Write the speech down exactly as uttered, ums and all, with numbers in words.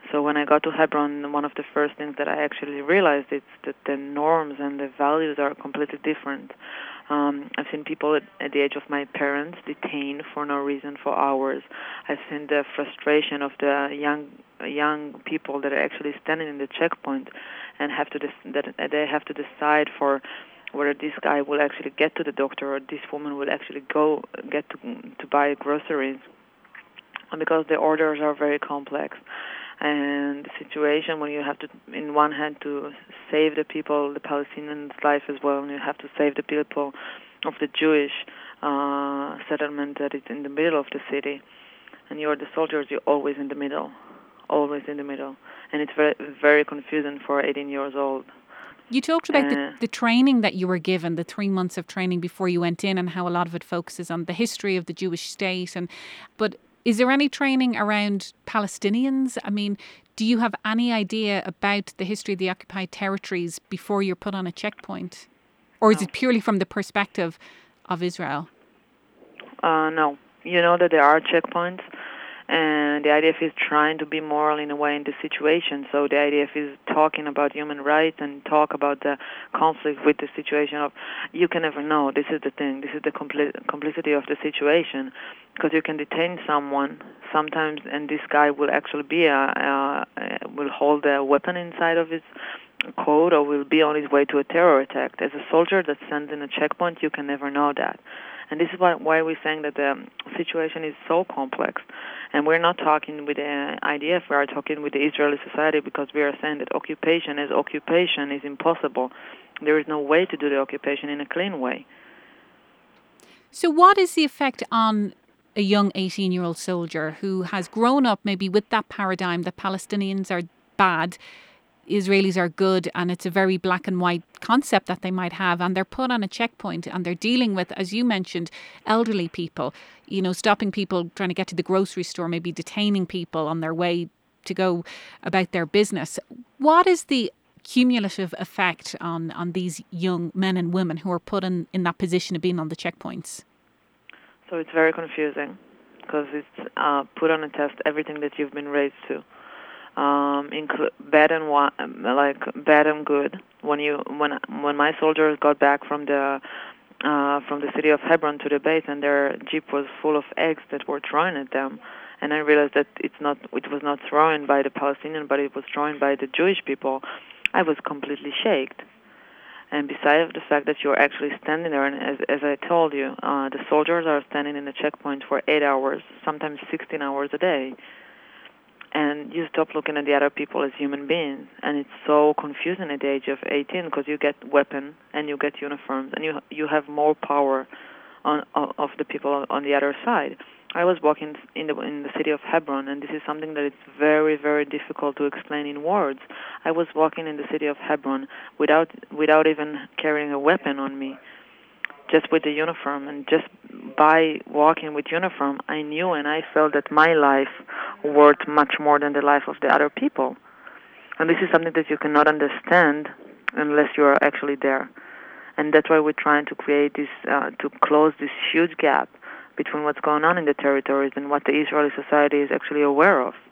So when I got to Hebron, one of the first things that I actually realized is that the norms and the values are completely different. Um, I've seen people at, at the age of my parents detained for no reason for hours. I've seen the frustration of the young young people that are actually standing in the checkpoint and have to dec- that they have to decide for whether this guy will actually get to the doctor or this woman will actually go get to to buy groceries, because the orders are very complex. And the situation when you have to, in one hand, to save the people, the Palestinians' life as well, and you have to save the people of the Jewish uh, settlement that is in the middle of the city, and you're the soldiers, you're always in the middle, always in the middle, and it's very, very confusing for eighteen years old. You talked about uh, the, the training that you were given, the three months of training before you went in, and how a lot of it focuses on the history of the Jewish state. And but is there any training around Palestinians? I mean, do you have any idea about the history of the occupied territories before you're put on a checkpoint? Or is no. it purely from the perspective of Israel? Uh, no. You know that there are checkpoints, and the I D F is trying to be moral in a way in the situation. So the I D F is talking about human rights and talk about the conflict with the situation of, you can never know. This is the thing. This is the compli- complicity of the situation, because you can detain someone sometimes, and this guy will actually be a, a, a will hold a weapon inside of his coat, or will be on his way to a terror attack. As a soldier that stands in a checkpoint, you can never know that. And this is why, why we're saying that the situation is so complex. And we're not talking with the I D F, we are talking with the Israeli society, because we are saying that occupation as occupation is impossible. There is no way to do the occupation in a clean way. So what is the effect on a young eighteen-year-old soldier who has grown up maybe with that paradigm that Palestinians are bad, Israelis are good, and it's a very black and white concept that they might have, and they're put on a checkpoint and they're dealing with, as you mentioned, elderly people, you know, stopping people trying to get to the grocery store, maybe detaining people on their way to go about their business. What is the cumulative effect on, on these young men and women who are put in, in that position of being on the checkpoints? So it's very confusing, because it's uh, put on a test everything that you've been raised to. Um, include bad and wa- like bad and good. When you when when my soldiers got back from the uh, from the city of Hebron to the base, and their jeep was full of eggs that were thrown at them, and I realized that it's not it was not thrown by the Palestinian, but it was thrown by the Jewish people. I was completely shaken. And besides the fact that you're actually standing there, and as, as I told you, uh, the soldiers are standing in the checkpoint for eight hours, sometimes sixteen hours a day. And you stop looking at the other people as human beings, and it's so confusing at the age of eighteen, because you get weapon and you get uniforms, and you you have more power on of the people on the other side. I was walking in the in the city of Hebron, and this is something that it's very very difficult to explain in words. I was walking in the city of Hebron without without even carrying a weapon on me, just with the uniform, and just by walking with uniform, I knew and I felt that my life worth much more than the life of the other people. And this is something that you cannot understand unless you are actually there. And that's why we're trying to create this, uh, to close this huge gap between what's going on in the territories and what the Israeli society is actually aware of.